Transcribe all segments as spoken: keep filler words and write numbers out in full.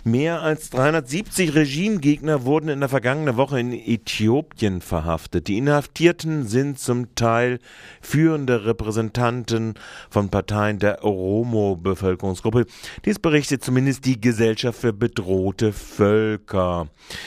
Mehr als dreihundertsiebzig Regimegegner wurden in der vergangenen Woche in Äthiopien verhaftet. Die Inhaftierten sind zum Teil führende Repräsentanten von Parteien der Oromo-Bevölkerungsgruppe. Dies berichtet zumindest die Gesellschaft für bedrohte Völker.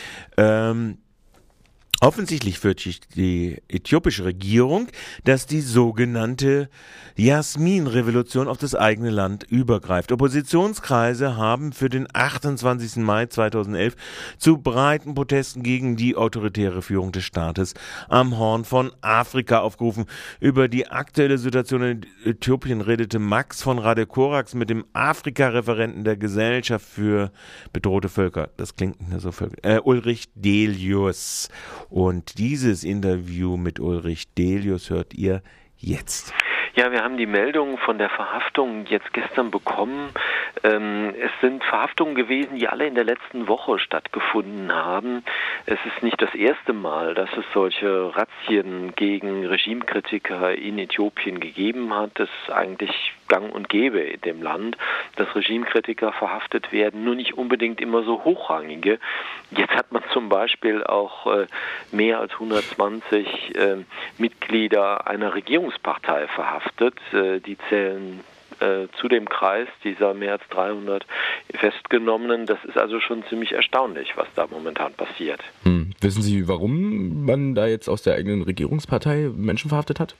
Ähm, Offensichtlich fürchtet die äthiopische Regierung, dass die sogenannte Jasmin-Revolution auf das eigene Land übergreift. Oppositionskreise haben für den achtundzwanzigsten Mai zweitausendelf zu breiten Protesten gegen die autoritäre Führung des Staates am Horn von Afrika aufgerufen. Über die aktuelle Situation in Äthiopien redete Max von Radekorax mit dem Afrika-Referenten der Gesellschaft für bedrohte Völker. Das klingt nicht so völker. Äh, Ulrich Delius. Und dieses Interview mit Ulrich Delius hört ihr jetzt. Ja, wir haben die Meldung von der Verhaftung jetzt gestern bekommen. Ähm, es sind Verhaftungen gewesen, die alle in der letzten Woche stattgefunden haben. Es ist nicht das erste Mal, dass es solche Razzien gegen Regimekritiker in Äthiopien gegeben hat. Das ist eigentlich gang und gäbe in dem Land, dass Regimekritiker verhaftet werden, nur nicht unbedingt immer so hochrangige. Jetzt hat man zum Beispiel auch äh, mehr als hundertzwanzig äh, Mitglieder einer Regierungspartei verhaftet. Die zählen äh, zu dem Kreis dieser mehr als dreihundert Festgenommenen. Das ist also schon ziemlich erstaunlich, was da momentan passiert. Hm. Wissen Sie, warum man da jetzt aus der eigenen Regierungspartei Menschen verhaftet hat?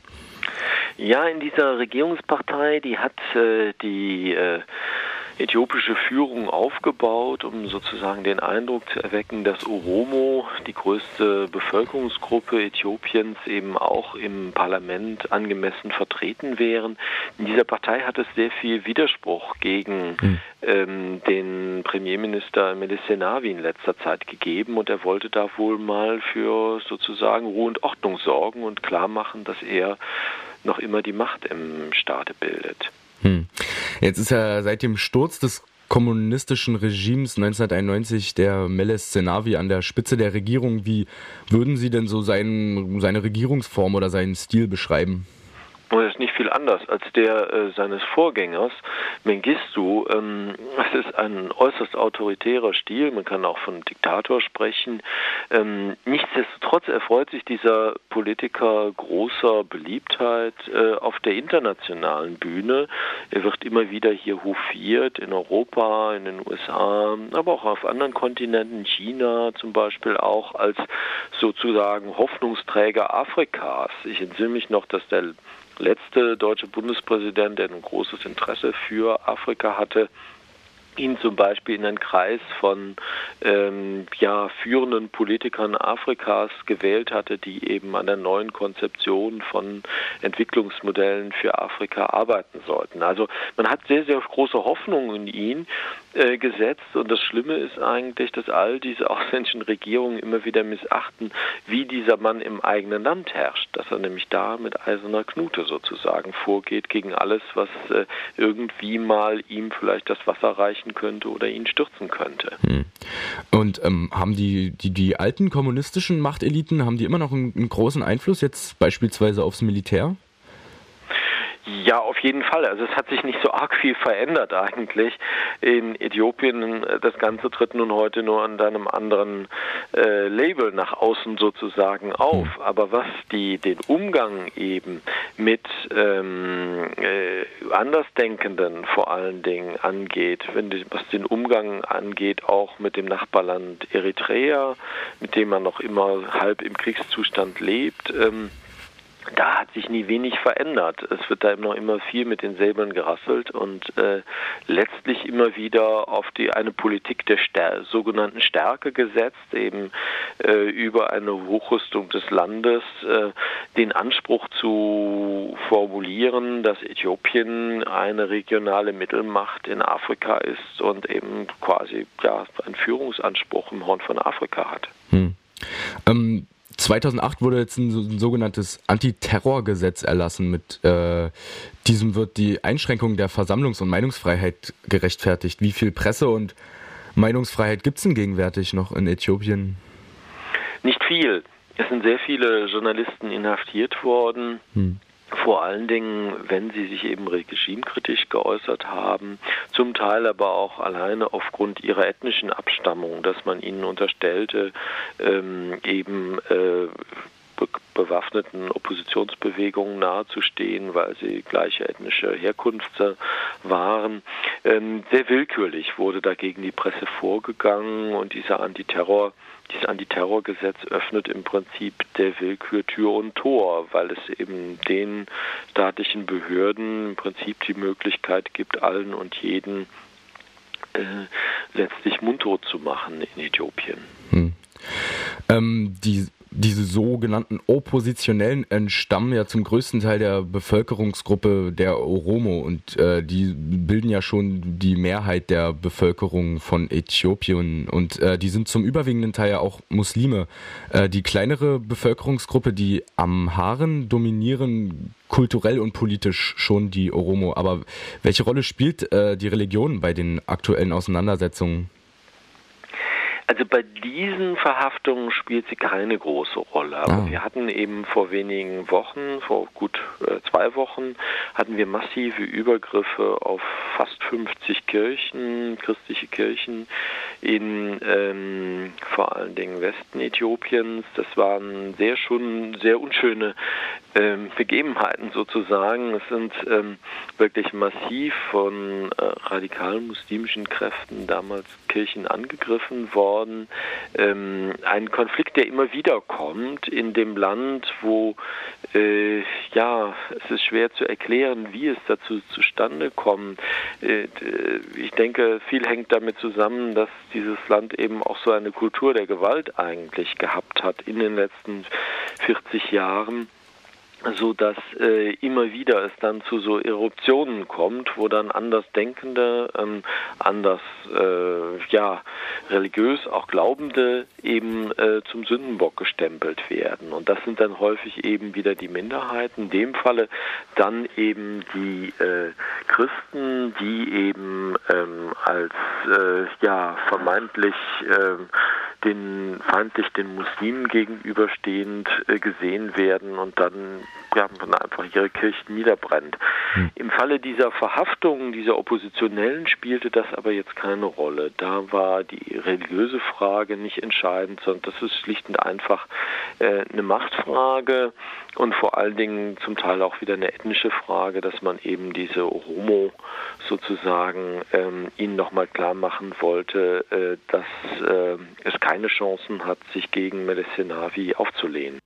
Ja, in dieser Regierungspartei, die hat äh, die äh, äthiopische Führung aufgebaut, um sozusagen den Eindruck zu erwecken, dass Oromo, die größte Bevölkerungsgruppe Äthiopiens, eben auch im Parlament angemessen vertreten wären. In dieser Partei hat es sehr viel Widerspruch gegen mhm. ähm, den Premierminister Meles Zenawi in letzter Zeit gegeben und er wollte da wohl mal für sozusagen Ruhe und Ordnung sorgen und klar machen, dass er noch immer die Macht im Staate bildet. Hm. Jetzt ist ja seit dem Sturz des kommunistischen Regimes neunzehnhunderteinundneunzig der Meles Zenawi an der Spitze der Regierung. Wie würden Sie denn so sein, seine Regierungsform oder seinen Stil beschreiben? Das ist nicht viel anders als der äh, seines Vorgängers, Mengistu. Ähm, es ist ein äußerst autoritärer Stil, man kann auch von Diktator sprechen. Ähm, nichtsdestotrotz erfreut sich dieser Politiker großer Beliebtheit äh, auf der internationalen Bühne. Er wird immer wieder hier hofiert, in Europa, in den U S A, aber auch auf anderen Kontinenten, China zum Beispiel auch, als sozusagen Hoffnungsträger Afrikas. Ich entsinne mich noch, dass der letzte deutsche Bundespräsident, der ein großes Interesse für Afrika hatte, ihn zum Beispiel in einen Kreis von ähm, ja, führenden Politikern Afrikas gewählt hatte, die eben an der neuen Konzeption von Entwicklungsmodellen für Afrika arbeiten sollten. Also man hat sehr, sehr große Hoffnungen in ihn äh, gesetzt und das Schlimme ist eigentlich, dass all diese ausländischen Regierungen immer wieder missachten, wie dieser Mann im eigenen Land herrscht, dass er nämlich da mit eiserner Knute sozusagen vorgeht gegen alles, was äh, irgendwie mal ihm vielleicht das Wasser reichen könnte oder ihn stürzen könnte. Hm. Und ähm, haben die, die die alten kommunistischen Machteliten, haben die immer noch einen, einen großen Einfluss jetzt beispielsweise aufs Militär? Ja, auf jeden Fall. Also es hat sich nicht so arg viel verändert eigentlich in Äthiopien. Das Ganze tritt nun heute nur an einem anderen äh, Label nach außen sozusagen auf. Aber was die den Umgang eben mit ähm, äh, Andersdenkenden vor allen Dingen angeht, wenn die, was den Umgang angeht, auch mit dem Nachbarland Eritrea, mit dem man noch immer halb im Kriegszustand lebt, ähm, da hat sich nie wenig verändert. Es wird da noch immer viel mit den Säbeln gerasselt und äh, letztlich immer wieder auf die eine Politik der Stär- sogenannten Stärke gesetzt, eben äh, über eine Hochrüstung des Landes, äh, den Anspruch zu formulieren, dass Äthiopien eine regionale Mittelmacht in Afrika ist und eben quasi ja einen Führungsanspruch im Horn von Afrika hat. Hm. Ähm zweitausendacht wurde jetzt ein, ein sogenanntes Antiterrorgesetz erlassen. Mit äh, diesem wird die Einschränkung der Versammlungs- und Meinungsfreiheit gerechtfertigt. Wie viel Presse- und Meinungsfreiheit gibt es denn gegenwärtig noch in Äthiopien? Nicht viel. Es sind sehr viele Journalisten inhaftiert worden. Hm. Vor allen Dingen, wenn sie sich eben regimekritisch geäußert haben, zum Teil aber auch alleine aufgrund ihrer ethnischen Abstammung, dass man ihnen unterstellte, ähm, eben äh, be bewaffneten Oppositionsbewegungen nahezustehen, weil sie gleiche ethnische Herkunft waren. Ähm, sehr willkürlich wurde dagegen die Presse vorgegangen und dieser Antiterror Dieses Antiterrorgesetz öffnet im Prinzip der Willkür Tür und Tor, weil es eben den staatlichen Behörden im Prinzip die Möglichkeit gibt, allen und jeden äh, letztlich mundtot zu machen in Äthiopien. Hm. Ähm, die Diese sogenannten Oppositionellen entstammen ja zum größten Teil der Bevölkerungsgruppe der Oromo und äh, die bilden ja schon die Mehrheit der Bevölkerung von Äthiopien und äh, die sind zum überwiegenden Teil ja auch Muslime. Äh, die kleinere Bevölkerungsgruppe, die Amharen, dominieren kulturell und politisch schon die Oromo. Aber welche Rolle spielt äh, die Religion bei den aktuellen Auseinandersetzungen? Also bei diesen Verhaftungen spielt sie keine große Rolle. Aber ah. wir hatten eben vor wenigen Wochen, vor gut äh, zwei Wochen, hatten wir massive Übergriffe auf fast fünfzig Kirchen, christliche Kirchen in ähm, vor allen Dingen Westen Äthiopiens. Das waren sehr schon sehr unschöne ähm, Begebenheiten sozusagen. Es sind ähm, wirklich massiv von äh, radikalen muslimischen Kräften damals Kirchen angegriffen worden. Ähm, ein Konflikt, der immer wieder kommt in dem Land, wo äh, ja, es ist schwer zu erklären, wie es dazu zustande kommt. Äh, ich denke, viel hängt damit zusammen, dass dieses Land eben auch so eine Kultur der Gewalt eigentlich gehabt hat in den letzten vierzig Jahren. So dass äh, immer wieder es dann zu so Eruptionen kommt, wo dann Andersdenkende, ähm, anders äh, ja religiös auch Glaubende eben äh, zum Sündenbock gestempelt werden. Und das sind dann häufig eben wieder die Minderheiten. In dem Falle dann eben die äh, Christen, die eben ähm, als äh, ja vermeintlich äh, den feindlich den Muslimen gegenüberstehend äh, gesehen werden und dann ja, man einfach ihre Kirchen niederbrennt. Hm. Im Falle dieser Verhaftungen, dieser Oppositionellen spielte das aber jetzt keine Rolle. Da war die religiöse Frage nicht entscheidend, sondern das ist schlicht und einfach äh, eine Machtfrage und vor allen Dingen zum Teil auch wieder eine ethnische Frage, dass man eben diese Oromo sozusagen ähm, ihnen nochmal klar machen wollte, äh, dass äh, es keine Chancen hat, sich gegen Meles Zenawi aufzulehnen.